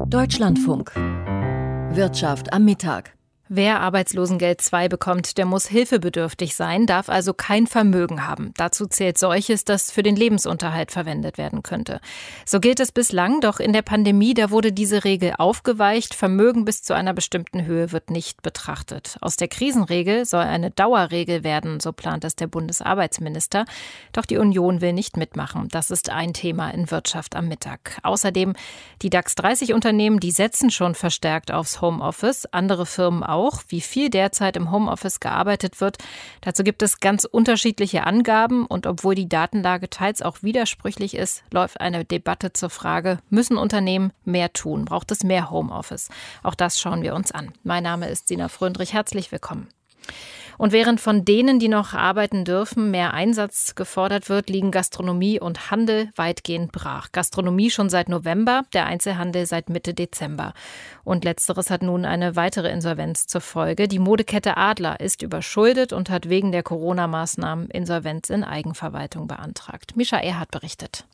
Deutschlandfunk. Wirtschaft am Mittag. Wer Arbeitslosengeld II bekommt, der muss hilfebedürftig sein, darf also kein Vermögen haben. Dazu zählt solches, das für den Lebensunterhalt verwendet werden könnte. So gilt es bislang, doch in der Pandemie, da wurde diese Regel aufgeweicht. Vermögen bis zu einer bestimmten Höhe wird nicht betrachtet. Aus der Krisenregel soll eine Dauerregel werden, so plant es der Bundesarbeitsminister. Doch die Union will nicht mitmachen. Das ist ein Thema in Wirtschaft am Mittag. Außerdem die DAX 30 Unternehmen, die setzen schon verstärkt aufs Homeoffice, andere Firmen auch. Wie viel derzeit im Homeoffice gearbeitet wird. Dazu gibt es ganz unterschiedliche Angaben und obwohl die Datenlage teils auch widersprüchlich ist, läuft eine Debatte zur Frage, müssen Unternehmen mehr tun? Braucht es mehr Homeoffice? Auch das schauen wir uns an. Mein Name ist Sina Fröndrich, herzlich willkommen. Und während von denen, die noch arbeiten dürfen, mehr Einsatz gefordert wird, liegen Gastronomie und Handel weitgehend brach. Gastronomie schon seit November, der Einzelhandel seit Mitte Dezember. Und letzteres hat nun eine weitere Insolvenz zur Folge. Die Modekette Adler ist überschuldet und hat wegen der Corona-Maßnahmen Insolvenz in Eigenverwaltung beantragt. Mischa Erhardt berichtet.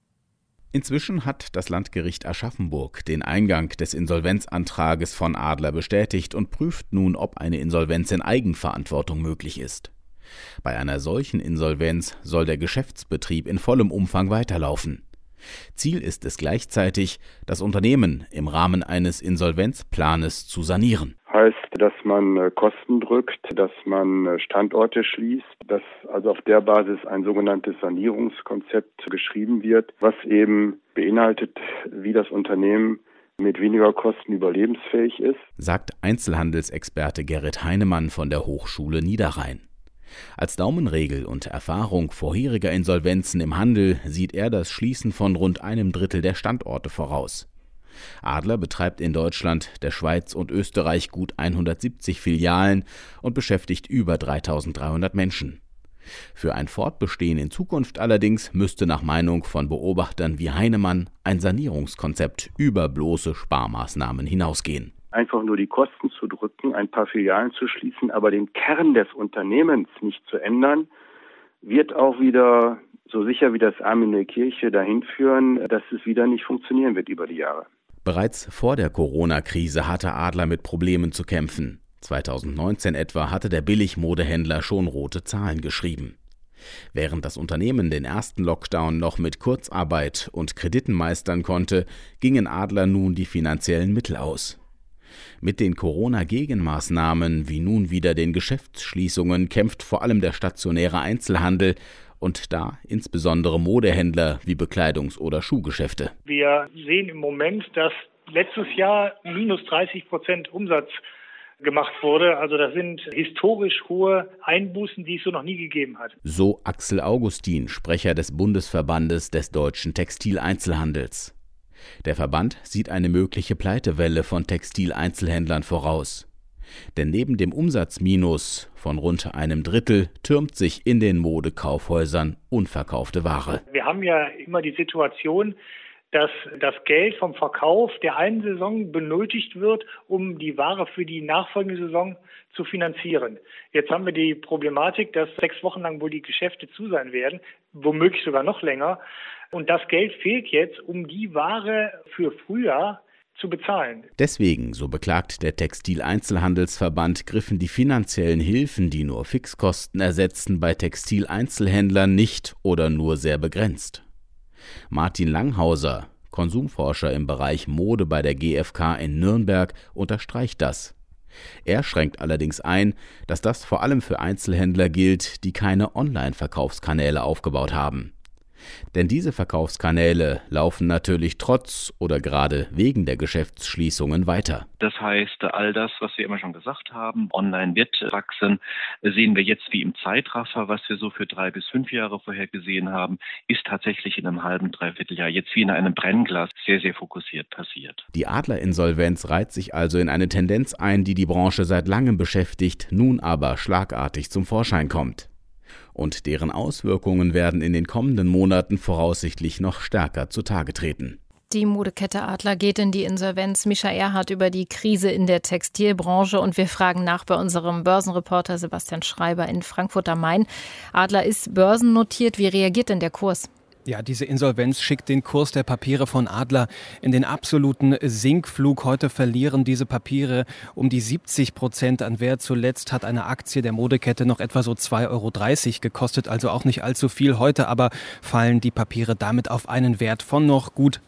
Inzwischen hat das Landgericht Aschaffenburg den Eingang des Insolvenzantrages von Adler bestätigt und prüft nun, ob eine Insolvenz in Eigenverantwortung möglich ist. Bei einer solchen Insolvenz soll der Geschäftsbetrieb in vollem Umfang weiterlaufen. Ziel ist es gleichzeitig, das Unternehmen im Rahmen eines Insolvenzplanes zu sanieren. Heißt, dass man Kosten drückt, dass man Standorte schließt, dass also auf der Basis ein sogenanntes Sanierungskonzept geschrieben wird, was eben beinhaltet, wie das Unternehmen mit weniger Kosten überlebensfähig ist, sagt Einzelhandelsexperte Gerrit Heinemann von der Hochschule Niederrhein. Als Daumenregel und Erfahrung vorheriger Insolvenzen im Handel sieht er das Schließen von rund 1/3 der Standorte voraus. Adler betreibt in Deutschland, der Schweiz und Österreich gut 170 Filialen und beschäftigt über 3.300 Menschen. Für ein Fortbestehen in Zukunft allerdings müsste nach Meinung von Beobachtern wie Heinemann ein Sanierungskonzept über bloße Sparmaßnahmen hinausgehen. Einfach nur die Kosten zu drücken, ein paar Filialen zu schließen, aber den Kern des Unternehmens nicht zu ändern, wird auch wieder, so sicher wie das Amen in der Kirche, dahin führen, dass es wieder nicht funktionieren wird über die Jahre. Bereits vor der Corona-Krise hatte Adler mit Problemen zu kämpfen. 2019 etwa hatte der Billigmodehändler schon rote Zahlen geschrieben. Während das Unternehmen den ersten Lockdown noch mit Kurzarbeit und Krediten meistern konnte, gingen Adler nun die finanziellen Mittel aus. Mit den Corona-Gegenmaßnahmen wie nun wieder den Geschäftsschließungen kämpft vor allem der stationäre Einzelhandel und da insbesondere Modehändler wie Bekleidungs- oder Schuhgeschäfte. Wir sehen im Moment, dass letztes Jahr minus 30% Umsatz gemacht wurde. Also das sind historisch hohe Einbußen, die es so noch nie gegeben hat. So Axel Augustin, Sprecher des Bundesverbandes des deutschen Textileinzelhandels. Der Verband sieht eine mögliche Pleitewelle von Textileinzelhändlern voraus. Denn neben dem Umsatzminus von rund 1/3 türmt sich in den Modekaufhäusern unverkaufte Ware. Wir haben ja immer die Situation, dass das Geld vom Verkauf der einen Saison benötigt wird, um die Ware für die nachfolgende Saison zu finanzieren. Jetzt haben wir die Problematik, dass 6 Wochen lang wohl die Geschäfte zu sein werden, womöglich sogar noch länger. Und das Geld fehlt jetzt, um die Ware für Frühjahr zu bezahlen. Deswegen, so beklagt der Textileinzelhandelsverband, griffen die finanziellen Hilfen, die nur Fixkosten ersetzten, bei Textileinzelhändlern nicht oder nur sehr begrenzt. Martin Langhauser, Konsumforscher im Bereich Mode bei der GfK in Nürnberg, unterstreicht das. Er schränkt allerdings ein, dass das vor allem für Einzelhändler gilt, die keine Online-Verkaufskanäle aufgebaut haben. Denn diese Verkaufskanäle laufen natürlich trotz oder gerade wegen der Geschäftsschließungen weiter. Das heißt, all das, was wir immer schon gesagt haben, online wird wachsen, sehen wir jetzt wie im Zeitraffer, was wir so für 3 bis 5 Jahre vorhergesehen haben, ist tatsächlich in einem halben, dreiviertel Jahr jetzt wie in einem Brennglas sehr, sehr fokussiert passiert. Die Adler-Insolvenz reiht sich also in eine Tendenz ein, die die Branche seit langem beschäftigt, nun aber schlagartig zum Vorschein kommt. Und deren Auswirkungen werden in den kommenden Monaten voraussichtlich noch stärker zutage treten. Die Modekette Adler geht in die Insolvenz. Mischa Erhardt über die Krise in der Textilbranche. Und wir fragen nach bei unserem Börsenreporter Sebastian Schreiber in Frankfurt am Main. Adler ist börsennotiert. Wie reagiert denn der Kurs? Ja, diese Insolvenz schickt den Kurs der Papiere von Adler in den absoluten Sinkflug. Heute verlieren diese Papiere um die 70% an Wert. Zuletzt hat eine Aktie der Modekette noch etwa so 2,30 € gekostet, also auch nicht allzu viel. Heute aber fallen die Papiere damit auf einen Wert von noch gut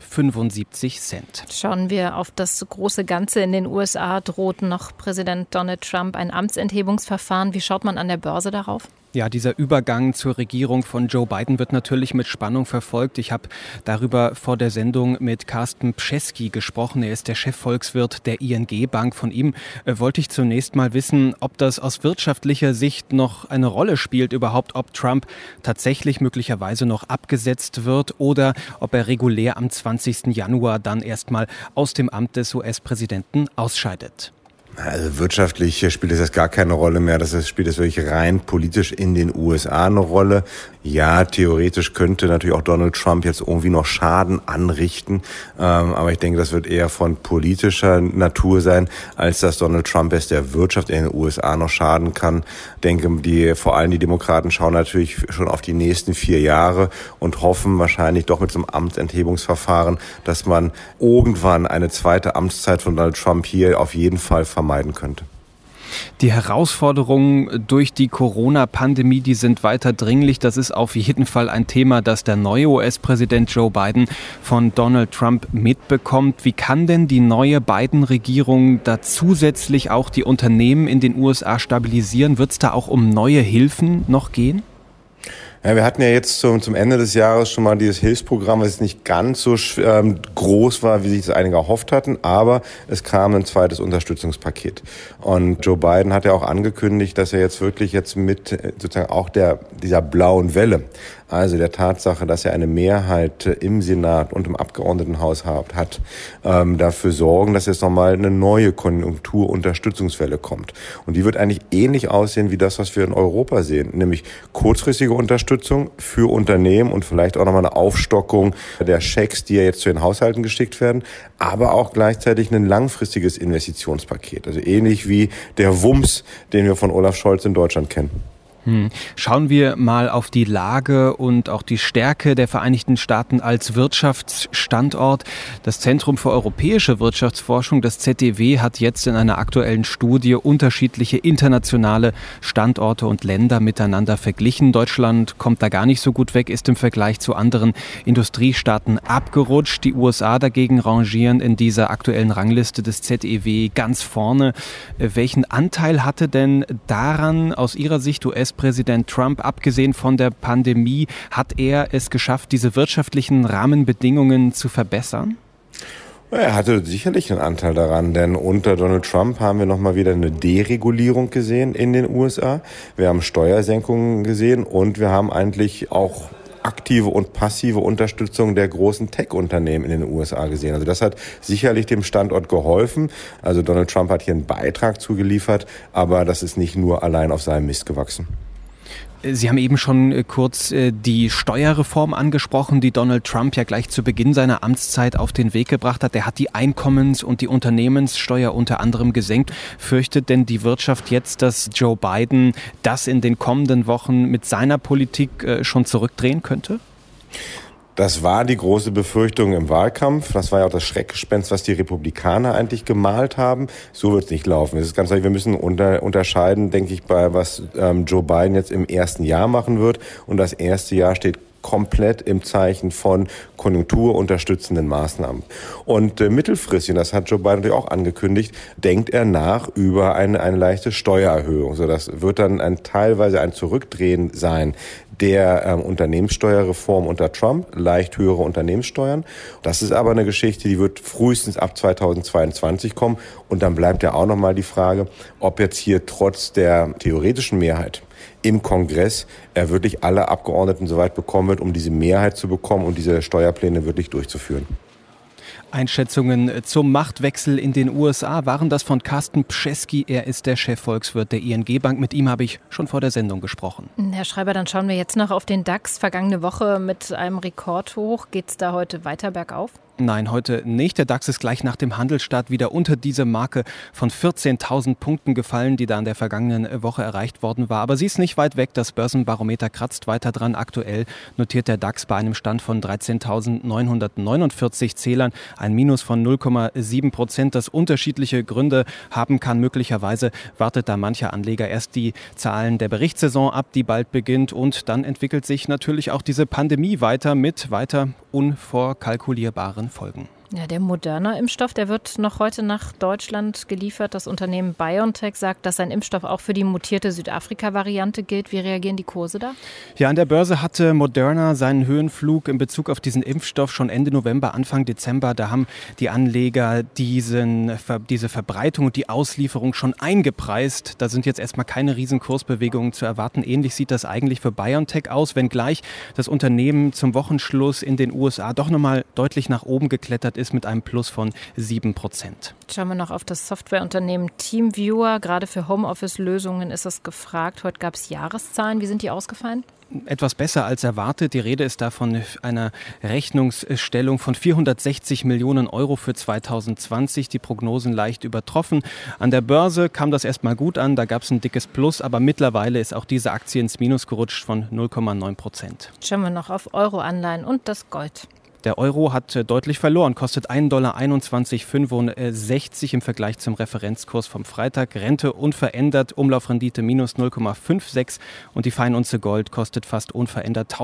75 Cent. Schauen wir auf das große Ganze. In den USA droht noch Präsident Donald Trump ein Amtsenthebungsverfahren. Wie schaut man an der Börse darauf? Ja, dieser Übergang zur Regierung von Joe Biden wird natürlich mit Spannung verfolgt. Ich habe darüber vor der Sendung mit Carsten Pschesky gesprochen. Er ist der Chefvolkswirt der ING Bank. Von ihm wollte ich zunächst mal wissen, ob das aus wirtschaftlicher Sicht noch eine Rolle spielt, überhaupt, ob Trump tatsächlich möglicherweise noch abgesetzt wird oder ob er regulär am 20. Januar dann erstmal aus dem Amt des US-Präsidenten ausscheidet. Also wirtschaftlich spielt es jetzt gar keine Rolle mehr. Spielt es wirklich rein politisch in den USA eine Rolle. Ja, theoretisch könnte natürlich auch Donald Trump jetzt irgendwie noch Schaden anrichten. Aber ich denke, das wird eher von politischer Natur sein, als dass Donald Trump jetzt der Wirtschaft in den USA noch schaden kann. Ich denke, vor allem die Demokraten schauen natürlich schon auf die nächsten 4 Jahre und hoffen wahrscheinlich doch mit so einem Amtsenthebungsverfahren, dass man irgendwann eine zweite Amtszeit von Donald Trump hier auf jeden Fall vermeiden könnte. Die Herausforderungen durch die Corona-Pandemie, die sind weiter dringlich. Das ist auf jeden Fall ein Thema, das der neue US-Präsident Joe Biden von Donald Trump mitbekommt. Wie kann denn die neue Biden-Regierung da zusätzlich auch die Unternehmen in den USA stabilisieren? Wird es da auch um neue Hilfen noch gehen? Ja, wir hatten ja jetzt zum Ende des Jahres schon mal dieses Hilfsprogramm, was nicht ganz so groß war, wie sich das einige erhofft hatten, aber es kam ein zweites Unterstützungspaket. Und Joe Biden hat ja auch angekündigt, dass er jetzt wirklich mit sozusagen auch dieser blauen Welle, also der Tatsache, dass er eine Mehrheit im Senat und im Abgeordnetenhaus hat, dafür sorgen, dass jetzt nochmal eine neue Konjunkturunterstützungswelle kommt. Und die wird eigentlich ähnlich aussehen wie das, was wir in Europa sehen, nämlich kurzfristige Unterstützung für Unternehmen und vielleicht auch nochmal eine Aufstockung der Schecks, die ja jetzt zu den Haushalten geschickt werden, aber auch gleichzeitig ein langfristiges Investitionspaket. Also ähnlich wie der Wumms, den wir von Olaf Scholz in Deutschland kennen. Schauen wir mal auf die Lage und auch die Stärke der Vereinigten Staaten als Wirtschaftsstandort. Das Zentrum für europäische Wirtschaftsforschung, das ZEW, hat jetzt in einer aktuellen Studie unterschiedliche internationale Standorte und Länder miteinander verglichen. Deutschland kommt da gar nicht so gut weg, ist im Vergleich zu anderen Industriestaaten abgerutscht. Die USA dagegen rangieren in dieser aktuellen Rangliste des ZEW ganz vorne. Welchen Anteil hatte denn daran aus Ihrer Sicht US-Präsident Trump, abgesehen von der Pandemie, hat er es geschafft, diese wirtschaftlichen Rahmenbedingungen zu verbessern? Er hatte sicherlich einen Anteil daran, denn unter Donald Trump haben wir nochmal wieder eine Deregulierung gesehen in den USA. Wir haben Steuersenkungen gesehen und wir haben eigentlich auch aktive und passive Unterstützung der großen Tech-Unternehmen in den USA gesehen. Also das hat sicherlich dem Standort geholfen. Also Donald Trump hat hier einen Beitrag zugeliefert, aber das ist nicht nur allein auf seinem Mist gewachsen. Sie haben eben schon kurz die Steuerreform angesprochen, die Donald Trump ja gleich zu Beginn seiner Amtszeit auf den Weg gebracht hat. Er hat die Einkommens- und die Unternehmenssteuer unter anderem gesenkt. Fürchtet denn die Wirtschaft jetzt, dass Joe Biden das in den kommenden Wochen mit seiner Politik schon zurückdrehen könnte? Das war die große Befürchtung im Wahlkampf. Das war ja auch das Schreckgespenst, was die Republikaner eigentlich gemalt haben. So wird es nicht laufen. Es ist ganz klar, wir müssen unterscheiden, denke ich, bei was Joe Biden jetzt im ersten Jahr machen wird. Und das erste Jahr steht komplett im Zeichen von konjunkturunterstützenden Maßnahmen. Und mittelfristig, das hat Joe Biden natürlich auch angekündigt, denkt er nach über eine leichte Steuererhöhung. So, das wird dann teilweise ein Zurückdrehen sein der Unternehmenssteuerreform unter Trump, leicht höhere Unternehmenssteuern. Das ist aber eine Geschichte, die wird frühestens ab 2022 kommen. Und dann bleibt ja auch nochmal die Frage, ob jetzt hier trotz der theoretischen Mehrheit im Kongress er wirklich alle Abgeordneten so weit bekommen wird, um diese Mehrheit zu bekommen und diese Steuerpläne wirklich durchzuführen. Einschätzungen zum Machtwechsel in den USA waren das von Carsten Pschesky. Er ist der Chefvolkswirt der ING Bank. Mit ihm habe ich schon vor der Sendung gesprochen. Herr Schreiber, dann schauen wir jetzt noch auf den DAX. Vergangene Woche mit einem Rekordhoch. Geht es da heute weiter bergauf? Nein, heute nicht. Der DAX ist gleich nach dem Handelsstart wieder unter diese Marke von 14.000 Punkten gefallen, die da in der vergangenen Woche erreicht worden war. Aber sie ist nicht weit weg. Das Börsenbarometer kratzt weiter dran. Aktuell notiert der DAX bei einem Stand von 13.949 Zählern ein Minus von 0,7%. Das unterschiedliche Gründe haben kann. Möglicherweise wartet da mancher Anleger erst die Zahlen der Berichtssaison ab, die bald beginnt. Und dann entwickelt sich natürlich auch diese Pandemie weiter mit weiter unvorkalkulierbaren Folgen. Ja, der Moderna-Impfstoff, der wird noch heute nach Deutschland geliefert. Das Unternehmen BioNTech sagt, dass sein Impfstoff auch für die mutierte Südafrika-Variante gilt. Wie reagieren die Kurse da? Ja, an der Börse hatte Moderna seinen Höhenflug in Bezug auf diesen Impfstoff schon Ende November, Anfang Dezember. Da haben die Anleger diese Verbreitung und die Auslieferung schon eingepreist. Da sind jetzt erstmal keine Riesenkursbewegungen zu erwarten. Ähnlich sieht das eigentlich für BioNTech aus, wenngleich das Unternehmen zum Wochenschluss in den USA doch nochmal deutlich nach oben geklettert ist mit einem Plus von 7%. Schauen wir noch auf das Softwareunternehmen TeamViewer. Gerade für Homeoffice-Lösungen ist es gefragt. Heute gab es Jahreszahlen. Wie sind die ausgefallen? Etwas besser als erwartet. Die Rede ist da von einer Rechnungsstellung von 460 Millionen Euro für 2020. Die Prognosen leicht übertroffen. An der Börse kam das erstmal gut an. Da gab es ein dickes Plus. Aber mittlerweile ist auch diese Aktie ins Minus gerutscht von 0,9%. Schauen wir noch auf Euro-Anleihen und das Gold. Der Euro hat deutlich verloren, kostet $1,2165 im Vergleich zum Referenzkurs vom Freitag. Rente unverändert, Umlaufrendite minus 0,56 und die Feinunze Gold kostet fast unverändert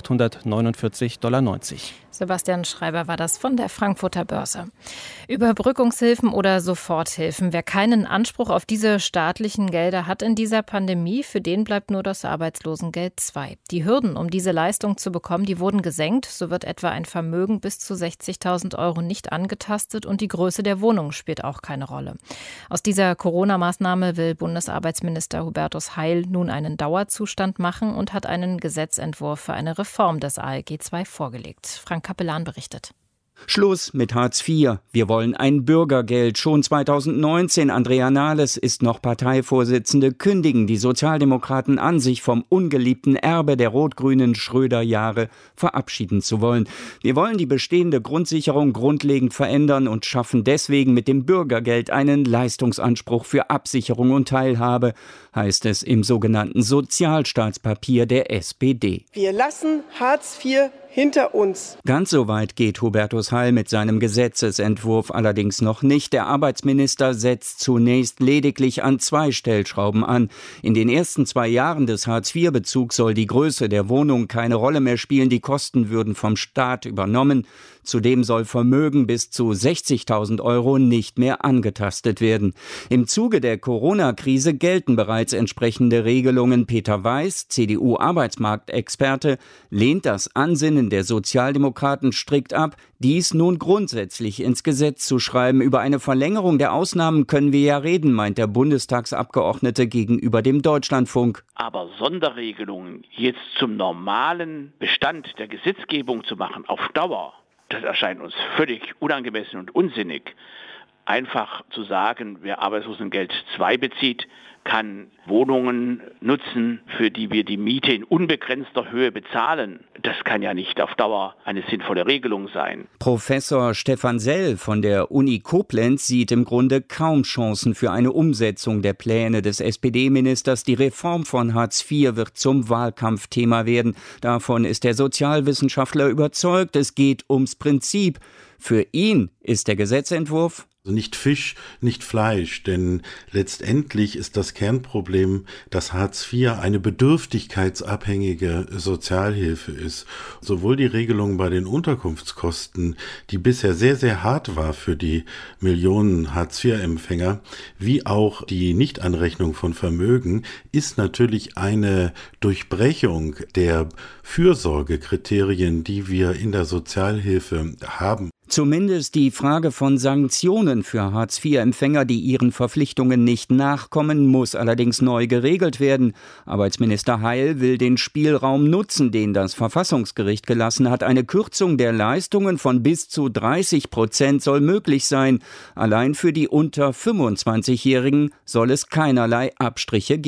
$1.849,90. Sebastian Schreiber war das von der Frankfurter Börse. Überbrückungshilfen oder Soforthilfen. Wer keinen Anspruch auf diese staatlichen Gelder hat in dieser Pandemie, für den bleibt nur das Arbeitslosengeld II. Die Hürden, um diese Leistung zu bekommen, die wurden gesenkt. So wird etwa ein Vermögen bis zu 60.000 Euro nicht angetastet und die Größe der Wohnung spielt auch keine Rolle. Aus dieser Corona-Maßnahme will Bundesarbeitsminister Hubertus Heil nun einen Dauerzustand machen und hat einen Gesetzentwurf für eine Reform des ALG II vorgelegt. Frank Kapellan berichtet. Schluss mit Hartz IV. Wir wollen ein Bürgergeld. Schon 2019, Andrea Nahles ist noch Parteivorsitzende, kündigen die Sozialdemokraten an, sich vom ungeliebten Erbe der rot-grünen Schröder-Jahre verabschieden zu wollen. Wir wollen die bestehende Grundsicherung grundlegend verändern und schaffen deswegen mit dem Bürgergeld einen Leistungsanspruch für Absicherung und Teilhabe, heißt es im sogenannten Sozialstaatspapier der SPD. Wir lassen Hartz IV hinter uns. Ganz so weit geht Hubertus Heil mit seinem Gesetzesentwurf allerdings noch nicht. Der Arbeitsminister setzt zunächst lediglich an 2 Stellschrauben an. In den ersten 2 Jahren des Hartz-IV-Bezugs soll die Größe der Wohnung keine Rolle mehr spielen. Die Kosten würden vom Staat übernommen. Zudem soll Vermögen bis zu 60.000 Euro nicht mehr angetastet werden. Im Zuge der Corona-Krise gelten bereits entsprechende Regelungen. Peter Weiß, CDU-Arbeitsmarktexperte, lehnt das Ansinnen der Sozialdemokraten strikt ab, dies nun grundsätzlich ins Gesetz zu schreiben. Über eine Verlängerung der Ausnahmen können wir ja reden, meint der Bundestagsabgeordnete gegenüber dem Deutschlandfunk. Aber Sonderregelungen jetzt zum normalen Bestand der Gesetzgebung zu machen, auf Dauer, das erscheint uns völlig unangemessen und unsinnig. Einfach zu sagen, wer Arbeitslosengeld II bezieht, kann Wohnungen nutzen, für die wir die Miete in unbegrenzter Höhe bezahlen. Das kann ja nicht auf Dauer eine sinnvolle Regelung sein. Professor Stefan Sell von der Uni Koblenz sieht im Grunde kaum Chancen für eine Umsetzung der Pläne des SPD-Ministers. Die Reform von Hartz IV wird zum Wahlkampfthema werden. Davon ist der Sozialwissenschaftler überzeugt. Es geht ums Prinzip. Für ihn ist der Gesetzentwurf Also nicht Fisch, nicht Fleisch, denn letztendlich ist das Kernproblem, dass Hartz IV eine bedürftigkeitsabhängige Sozialhilfe ist. Sowohl die Regelung bei den Unterkunftskosten, die bisher sehr, sehr hart war für die Millionen Hartz-IV-Empfänger, wie auch die Nichtanrechnung von Vermögen, ist natürlich eine Durchbrechung der Fürsorgekriterien, die wir in der Sozialhilfe haben. Zumindest die Frage von Sanktionen für Hartz-IV-Empfänger, die ihren Verpflichtungen nicht nachkommen, muss allerdings neu geregelt werden. Arbeitsminister Heil will den Spielraum nutzen, den das Verfassungsgericht gelassen hat. Eine Kürzung der Leistungen von bis zu 30% soll möglich sein. Allein für die unter 25-Jährigen soll es keinerlei Abstriche geben.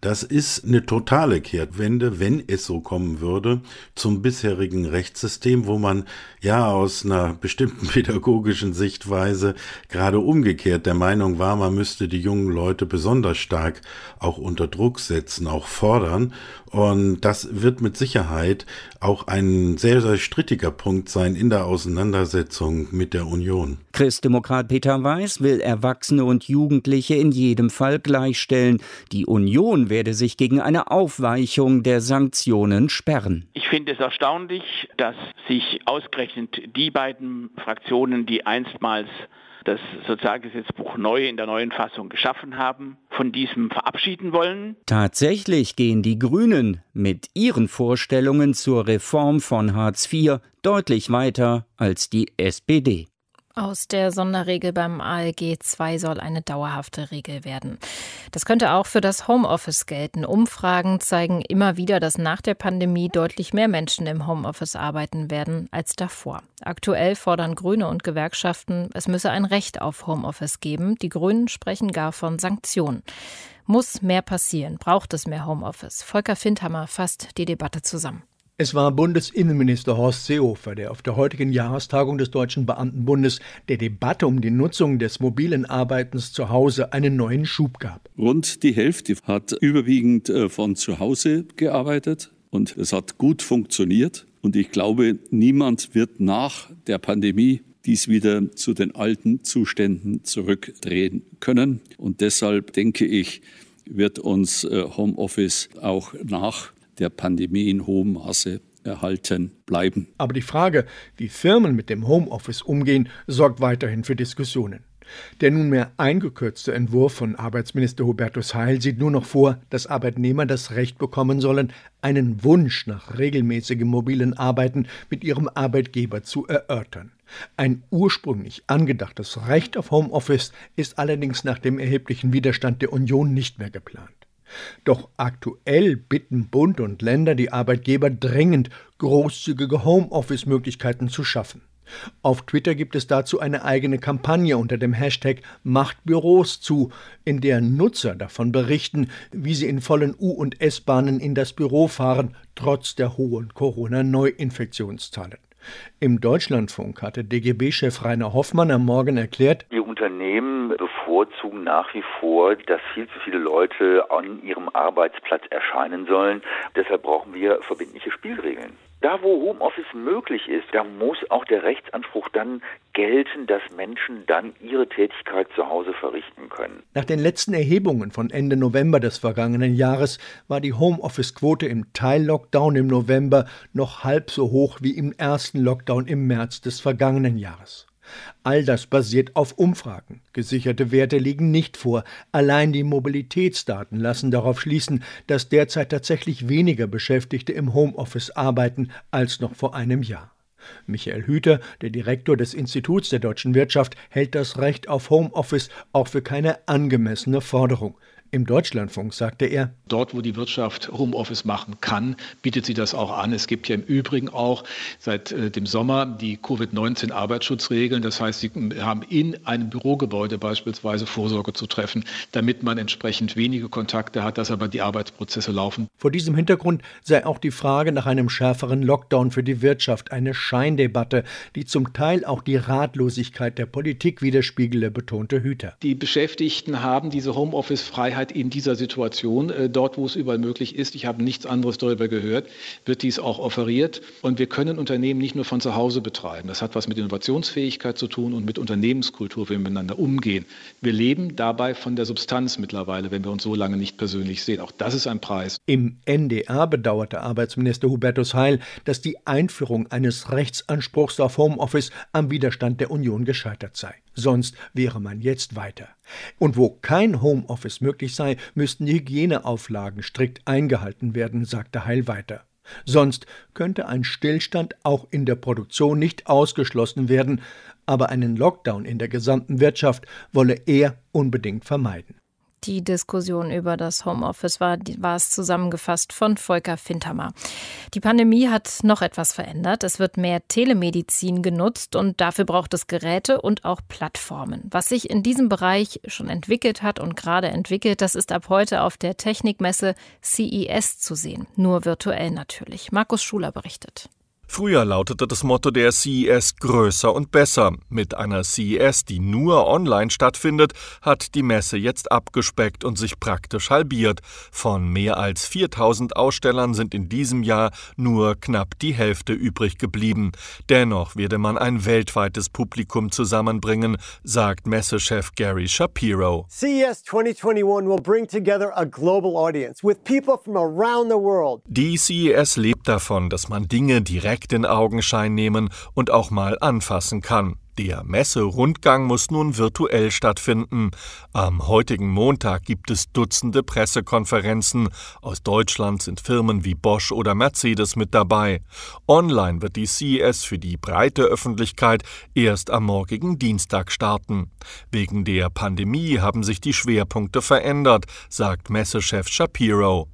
Das ist eine totale Kehrtwende, wenn es so kommen würde, zum bisherigen Rechtssystem, wo man ja aus einer bestimmten pädagogischen Sichtweise gerade umgekehrt der Meinung war, man müsste die jungen Leute besonders stark auch unter Druck setzen, auch fordern. Und das wird mit Sicherheit auch ein sehr, sehr strittiger Punkt sein in der Auseinandersetzung mit der Union. Christdemokrat Peter Weiß will Erwachsene und Jugendliche in jedem Fall gleichstellen. Die Union werde sich gegen eine Aufweichung der Sanktionen sperren. Ich finde es erstaunlich, dass sich ausgerechnet die beiden Fraktionen, die einstmals das Sozialgesetzbuch neu in der neuen Fassung geschaffen haben, von diesem verabschieden wollen. Tatsächlich gehen die Grünen mit ihren Vorstellungen zur Reform von Hartz IV deutlich weiter als die SPD. Aus der Sonderregel beim ALG II soll eine dauerhafte Regel werden. Das könnte auch für das Homeoffice gelten. Umfragen zeigen immer wieder, dass nach der Pandemie deutlich mehr Menschen im Homeoffice arbeiten werden als davor. Aktuell fordern Grüne und Gewerkschaften, es müsse ein Recht auf Homeoffice geben. Die Grünen sprechen gar von Sanktionen. Muss mehr passieren? Braucht es mehr Homeoffice? Volker Findhammer fasst die Debatte zusammen. Es war Bundesinnenminister Horst Seehofer, der auf der heutigen Jahrestagung des Deutschen Beamtenbundes der Debatte um die Nutzung des mobilen Arbeitens zu Hause einen neuen Schub gab. Rund die Hälfte hat überwiegend von zu Hause gearbeitet und es hat gut funktioniert. Und ich glaube, niemand wird nach der Pandemie dies wieder zu den alten Zuständen zurückdrehen können. Und deshalb denke ich, wird uns Homeoffice auch nach der Pandemie in hohem Maße erhalten bleiben. Aber die Frage, wie Firmen mit dem Homeoffice umgehen, sorgt weiterhin für Diskussionen. Der nunmehr eingekürzte Entwurf von Arbeitsminister Hubertus Heil sieht nur noch vor, dass Arbeitnehmer das Recht bekommen sollen, einen Wunsch nach regelmäßigem mobilen Arbeiten mit ihrem Arbeitgeber zu erörtern. Ein ursprünglich angedachtes Recht auf Homeoffice ist allerdings nach dem erheblichen Widerstand der Union nicht mehr geplant. Doch aktuell bitten Bund und Länder die Arbeitgeber dringend, großzügige Homeoffice-Möglichkeiten zu schaffen. Auf Twitter gibt es dazu eine eigene Kampagne unter dem Hashtag #Macht Büros zu, in der Nutzer davon berichten, wie sie in vollen U- und S-Bahnen in das Büro fahren, trotz der hohen Corona-Neuinfektionszahlen. Im Deutschlandfunk hatte DGB-Chef Rainer Hoffmann am Morgen erklärt, die Unternehmen bevorzugen nach wie vor, dass viel zu viele Leute an ihrem Arbeitsplatz erscheinen sollen. Deshalb brauchen wir verbindliche Spielregeln. Da, wo Homeoffice möglich ist, da muss auch der Rechtsanspruch dann gelten, dass Menschen dann ihre Tätigkeit zu Hause verrichten können. Nach den letzten Erhebungen von Ende November des vergangenen Jahres war die Homeoffice-Quote im Teil-Lockdown im November noch halb so hoch wie im ersten Lockdown im März des vergangenen Jahres. All das basiert auf Umfragen. Gesicherte Werte liegen nicht vor. Allein die Mobilitätsdaten lassen darauf schließen, dass derzeit tatsächlich weniger Beschäftigte im Homeoffice arbeiten als noch vor einem Jahr. Michael Hüter, der Direktor des Instituts der deutschen Wirtschaft, hält das Recht auf Homeoffice auch für keine angemessene Forderung. Im Deutschlandfunk sagte er, dort, wo die Wirtschaft Homeoffice machen kann, bietet sie das auch an. Es gibt ja im Übrigen auch seit dem Sommer die Covid-19-Arbeitsschutzregeln. Das heißt, Sie haben in einem Bürogebäude beispielsweise Vorsorge zu treffen, damit man entsprechend wenige Kontakte hat, dass aber die Arbeitsprozesse laufen. Vor diesem Hintergrund sei auch die Frage nach einem schärferen Lockdown für die Wirtschaft eine Scheindebatte, die zum Teil auch die Ratlosigkeit der Politik widerspiegele, betonte Hüter. Die Beschäftigten haben diese Homeoffice-Freiheit in dieser Situation, dort wo es überall möglich ist, ich habe nichts anderes darüber gehört, wird dies auch offeriert. Und wir können Unternehmen nicht nur von zu Hause betreiben. Das hat was mit Innovationsfähigkeit zu tun und mit Unternehmenskultur, wie wir miteinander umgehen. Wir leben dabei von der Substanz mittlerweile, wenn wir uns so lange nicht persönlich sehen. Auch das ist ein Preis. Im NDR bedauerte Arbeitsminister Hubertus Heil, dass die Einführung eines Rechtsanspruchs auf Homeoffice am Widerstand der Union gescheitert sei. Sonst wäre man jetzt weiter. Und wo kein Homeoffice möglich sei, müssten die Hygieneauflagen strikt eingehalten werden, sagte Heil weiter. Sonst könnte ein Stillstand auch in der Produktion nicht ausgeschlossen werden, aber einen Lockdown in der gesamten Wirtschaft wolle er unbedingt vermeiden. Die Diskussion über das Homeoffice war es zusammengefasst von Volker Fintermer. Die Pandemie hat noch etwas verändert. Es wird mehr Telemedizin genutzt und dafür braucht es Geräte und auch Plattformen. Was sich in diesem Bereich schon entwickelt hat und gerade entwickelt, das ist ab heute auf der Technikmesse CES zu sehen. Nur virtuell natürlich. Markus Schuler berichtet. Früher lautete das Motto der CES größer und besser. Mit einer CES, die nur online stattfindet, hat die Messe jetzt abgespeckt und sich praktisch halbiert. Von mehr als 4000 Ausstellern sind in diesem Jahr nur knapp die Hälfte übrig geblieben. Dennoch werde man ein weltweites Publikum zusammenbringen, sagt Messechef Gary Shapiro. CES 2021 will bring together a global audience with people from around the world. Die CES lebt davon, dass man Dinge direkt in Augenschein nehmen und auch mal anfassen kann. Der Messerundgang muss nun virtuell stattfinden. Am heutigen Montag gibt es Dutzende Pressekonferenzen. Aus Deutschland sind Firmen wie Bosch oder Mercedes mit dabei. Online wird die CES für die breite Öffentlichkeit erst am morgigen Dienstag starten. Wegen der Pandemie haben sich die Schwerpunkte verändert, sagt Messechef Shapiro.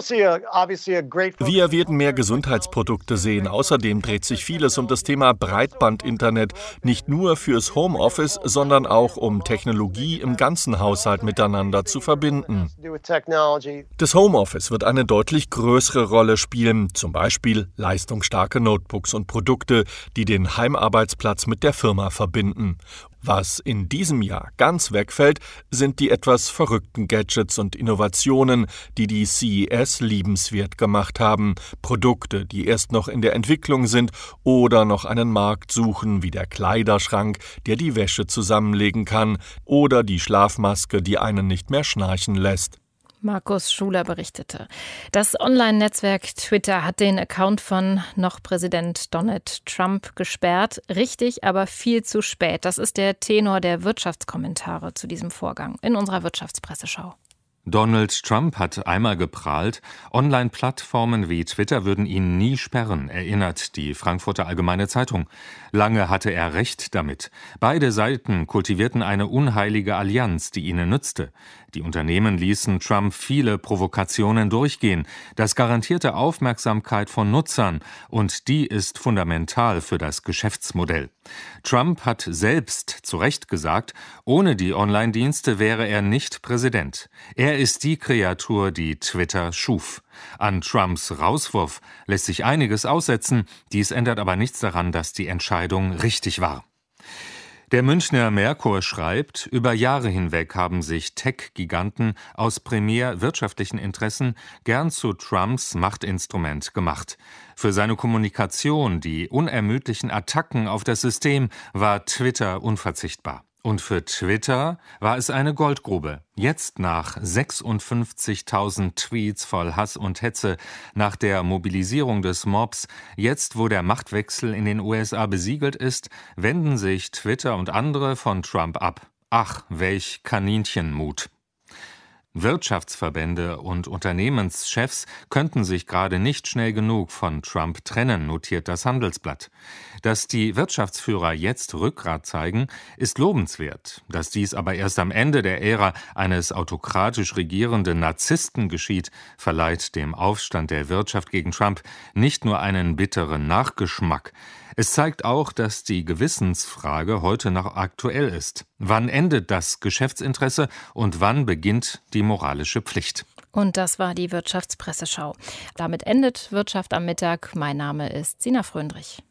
Wir werden mehr Gesundheitsprodukte sehen. Außerdem dreht sich vieles um das Thema Breitbandinternet. Nicht nur fürs Homeoffice, sondern auch um Technologie im ganzen Haushalt miteinander zu verbinden. Das Homeoffice wird eine deutlich größere Rolle spielen. Zum Beispiel leistungsstarke Notebooks und Produkte, die den Heimarbeitsplatz mit der Firma verbinden. Was in diesem Jahr ganz wegfällt, sind die etwas verrückten Gadgets und Innovationen, die die CES liebenswert gemacht haben. Produkte, die erst noch in der Entwicklung sind oder noch einen Markt suchen, wie der Kleiderschrank, der die Wäsche zusammenlegen kann, oder die Schlafmaske, die einen nicht mehr schnarchen lässt. Markus Schuler berichtete. Das Online-Netzwerk Twitter hat den Account von noch Präsident Donald Trump gesperrt. Richtig, aber viel zu spät. Das ist der Tenor der Wirtschaftskommentare zu diesem Vorgang in unserer Wirtschaftspresseschau. Donald Trump hat einmal geprahlt, Online-Plattformen wie Twitter würden ihn nie sperren, erinnert die Frankfurter Allgemeine Zeitung. Lange hatte er recht damit. Beide Seiten kultivierten eine unheilige Allianz, die ihnen nützte. Die Unternehmen ließen Trump viele Provokationen durchgehen. Das garantierte Aufmerksamkeit von Nutzern und die ist fundamental für das Geschäftsmodell. Trump hat selbst zu Recht gesagt, ohne die Online-Dienste wäre er nicht Präsident. Er ist die Kreatur, die Twitter schuf. An Trumps Rauswurf lässt sich einiges aussetzen, dies ändert aber nichts daran, dass die Entscheidung richtig war. Der Münchner Merkur schreibt, über Jahre hinweg haben sich Tech-Giganten aus primär wirtschaftlichen Interessen gern zu Trumps Machtinstrument gemacht. Für seine Kommunikation, die unermüdlichen Attacken auf das System, war Twitter unverzichtbar. Und für Twitter war es eine Goldgrube. Jetzt nach 56.000 Tweets voll Hass und Hetze, nach der Mobilisierung des Mobs, jetzt wo der Machtwechsel in den USA besiegelt ist, wenden sich Twitter und andere von Trump ab. Ach, welch Kaninchenmut. Wirtschaftsverbände und Unternehmenschefs könnten sich gerade nicht schnell genug von Trump trennen, notiert das Handelsblatt. Dass die Wirtschaftsführer jetzt Rückgrat zeigen, ist lobenswert. Dass dies aber erst am Ende der Ära eines autokratisch regierenden Narzissten geschieht, verleiht dem Aufstand der Wirtschaft gegen Trump nicht nur einen bitteren Nachgeschmack. Es zeigt auch, dass die Gewissensfrage heute noch aktuell ist. Wann endet das Geschäftsinteresse und wann beginnt die moralische Pflicht? Und das war die Wirtschaftspresseschau. Damit endet Wirtschaft am Mittag. Mein Name ist Sina Fröndrich.